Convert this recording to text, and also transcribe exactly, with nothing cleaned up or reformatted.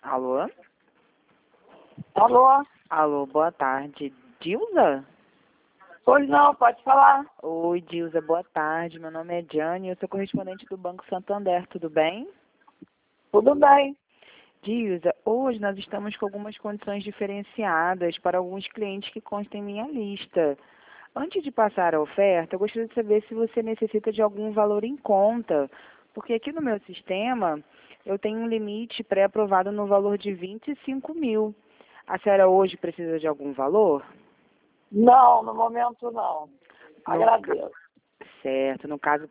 Alô? Alô? Alô, boa tarde. Dilza? Pois não, pode falar. Oi, Dilza, boa tarde. Meu nome é Diane, eu sou correspondente do Banco Santander, tudo bem? Tudo bem. Dilza, hoje nós estamos com algumas condições diferenciadas para alguns clientes que constem em minha lista. Antes de passar a oferta, eu gostaria de saber se você necessita de algum valor em conta, porque aqui no meu sistema eu tenho um limite pré-aprovado no valor de vinte e cinco mil. A senhora hoje precisa de algum valor? Não, no momento não. No ca- Agradeço. Certo, no caso